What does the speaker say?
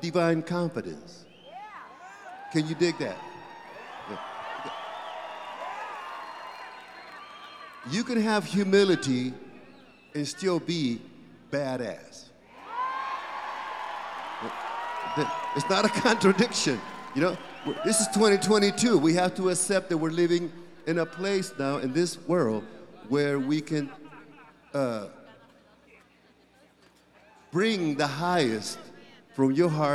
divine confidence. Can you dig that? Yeah. You can have humility and still be badass. It's not a contradiction. You know, this is 2022. We have to accept that we're living in a place now in this world where we can bring the highest from your heart